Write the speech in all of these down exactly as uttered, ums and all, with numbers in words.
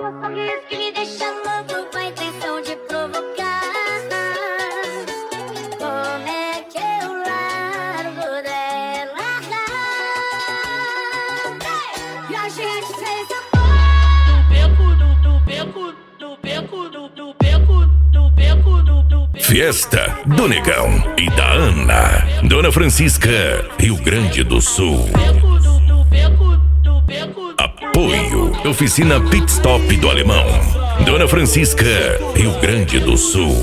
meu sorriso que me deixa louco com a intenção de provocar. Como é que eu largo dela? E a gente fez amor. No beco, no beco, no beco, no beco, no beco, no beco. Fiesta do Negão e da Ana. Dona Francisca, Rio Grande do Sul. Apoio Oficina Pit Stop do Alemão. Dona Francisca, Rio Grande do Sul.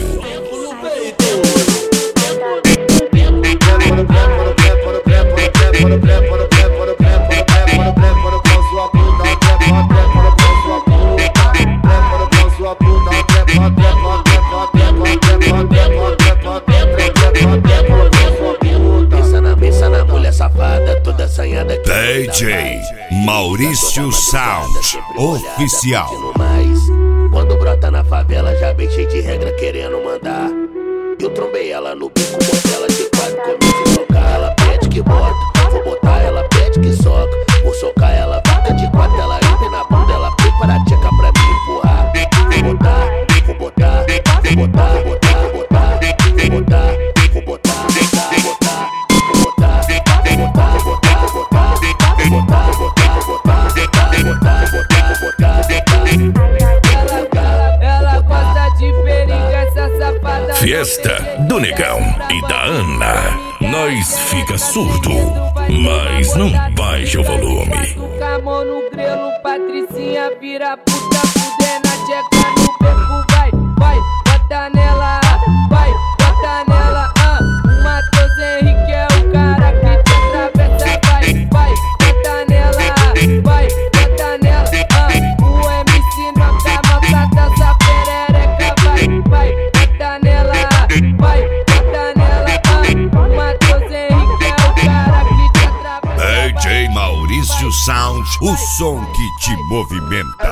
D J Maurício Sound Oficial. Quando brota na favela já bem cheio de regra querendo mandar. Eu trombei ela no bico, botei ela de quatro, comecei a socar. Ela pede que bota, vou botar, ela pede que soca. Vou socar ela, vaca de quatro, ela entra na bunda, ela prepara a tcheca pra me empurrar. Vou botar, vou botar, vou botar, vou botar, vou botar, vou botar, vou botar, vou botar, vou botar, vou botar, vou botar, vou botar, vou botar, vou botar, vou botar, vou botar, vou botar, vou botar. Ela gosta de perigo, essa safada. Fiesta do Negão e da Ana. Nós fica surdo, mas não baixa o volume. Com a mão no grelo, Patricinha vira puta, fudendo a tcheca no beco. Vai, vai, bota nela, vai, bota nela. Ah, o Matheus Henrique é o cara que te atravessa. Vai, vai, bota nela, vai, bota nela. Ah, o M C Noca maltrata essa perereca. Vai, vai, bota nela, vai, bota nela. Ah, o Matheus Henrique é o cara que te atravessa. D J Maurício Sound, o som que te movimenta.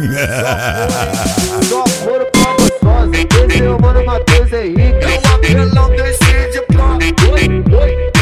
Só foram pra gostosa, esse é o mano Matheus Henrique. É o apelão desse de plano.